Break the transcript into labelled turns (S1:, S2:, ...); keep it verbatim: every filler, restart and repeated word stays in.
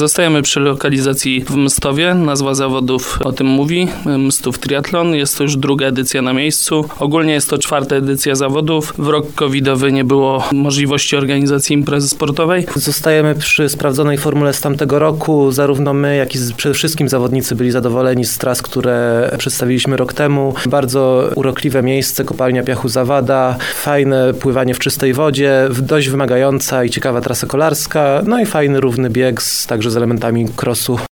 S1: Zostajemy przy lokalizacji w Mstowie. Nazwa zawodów o tym mówi. Mstów Triathlon. Jest to już druga edycja na miejscu. Ogólnie jest to czwarta edycja zawodów. W rok covidowy nie było możliwości organizacji imprezy sportowej.
S2: Zostajemy przy sprawdzonej formule z tamtego roku. Zarówno my, jak i przede wszystkim zawodnicy byli zadowoleni z tras, które przedstawiliśmy rok temu. Bardzo urokliwe miejsce, kopalnia piachu Zawada, fajne pływanie w czystej wodzie, dość wymagająca i ciekawa trasa kolarska, no i fajny, równy bieg, z, także z elementami crossu.